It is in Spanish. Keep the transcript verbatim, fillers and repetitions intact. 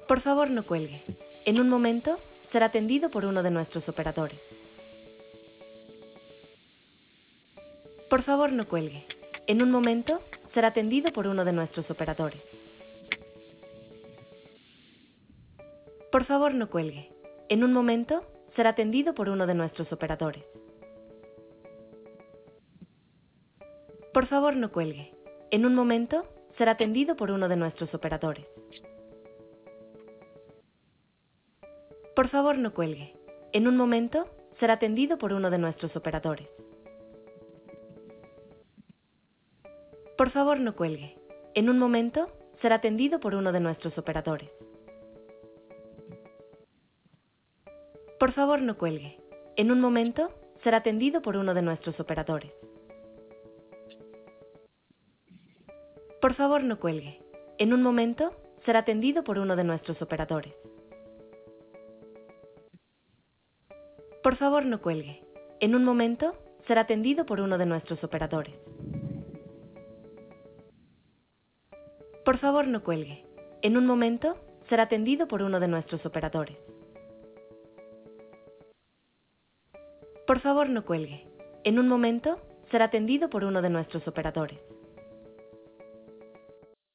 Por favor, no cuelgue. En un momento será atendido por uno de nuestros operadores. Por favor, no cuelgue. En un momento será atendido por uno de nuestros operadores. Por favor, no cuelgue. En un momento será atendido por uno de nuestros operadores. Por favor, no cuelgue. En un momento será atendido por uno de nuestros operadores. Por favor, no cuelgue. En un momento será atendido por uno de nuestros operadores. Por favor, no cuelgue. En un momento será atendido por uno de nuestros operadores. Por favor, no cuelgue. En un momento será atendido por uno de nuestros operadores. Por favor, no cuelgue. En un momento será atendido por uno de nuestros operadores. Por favor, no cuelgue. En un momento será atendido por uno de nuestros operadores. Por favor, no cuelgue. En un momento será atendido por uno de nuestros operadores. Por favor, no cuelgue. En un momento será atendido por uno de nuestros operadores.